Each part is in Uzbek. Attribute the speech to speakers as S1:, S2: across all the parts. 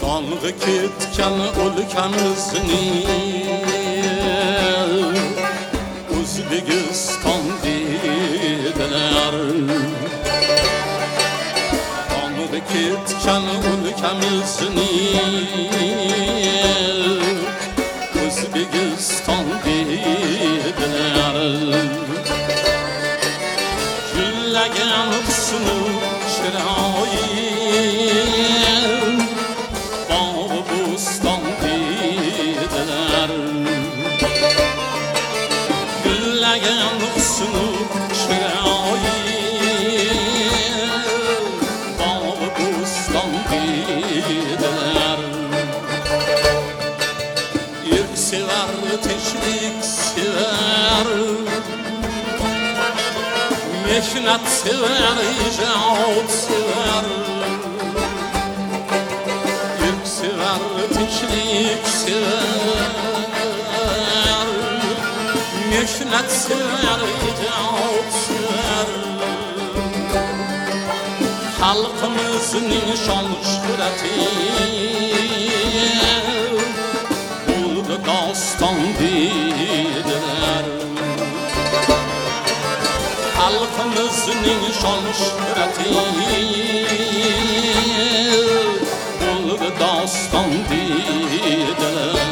S1: Yolg'i ketgan o'lkamizni O'zbekiston dedilar. Yolg'i ketgan o'lkamizni O'zbekiston dedilar. Güllagan husnu chiroyi husnu chiroyi bog' bo'ston dedilar. Erk sevar, tinchlik sevar, mehnat sevar, ijod sevar. Erk sevar, tinchlik sevar, mehnat sevar, ijod sevar. Xalqimizning shon-shuhrati bo'ldi doston dedilar. Xalqimizning shon-shuhrati bo'ldi doston dedilar.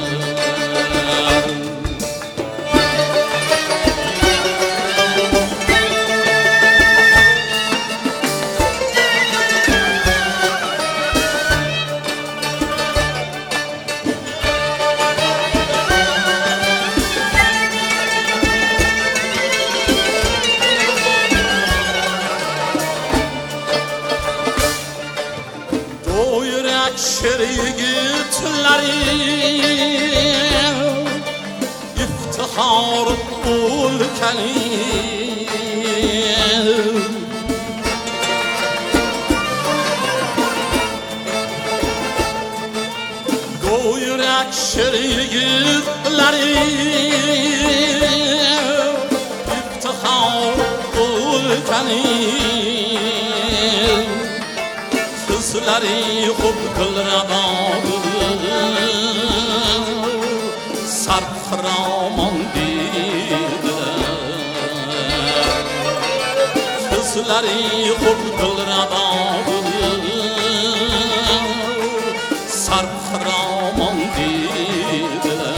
S1: Sher yigitlari iftixor o'lkani go'yrak sher yigitlari iftixor o'lkani Kızları hop kılrabadı sarp xiraman dediler. Kızları hop kılrabadı sarp xiraman dediler.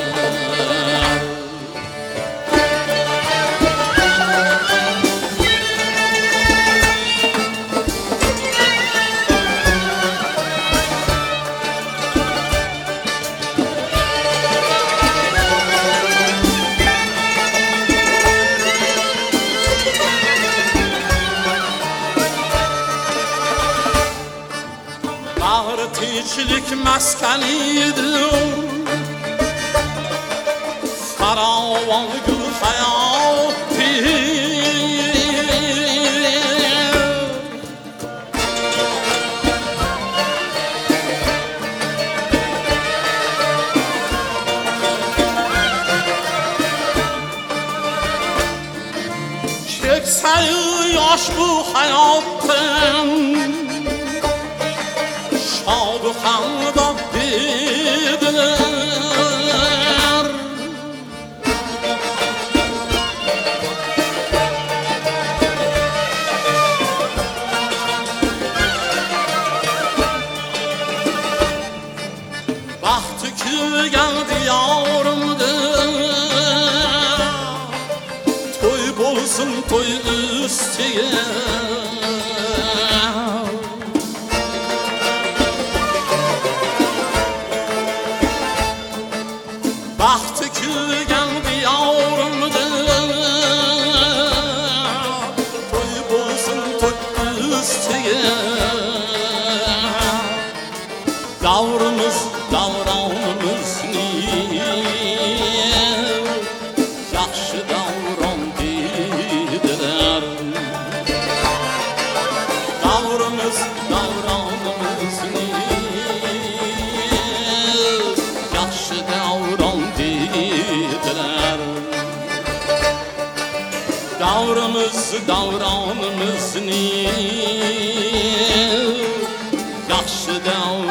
S1: Tinchlik maskanidir farovon gul hayoti keksayu yosh bu hayotdan Şadı xandan dediler. Bahtı külgen diyarımdı toy bolsun toy üstüge Bahtı külgen diyarımdı toy bolsun toy üstüge Davrımız davranımız yaxşı davran dediler. Davrımız davranımız yaxşı davran dediler. Davrımız davranımız yaxşı davran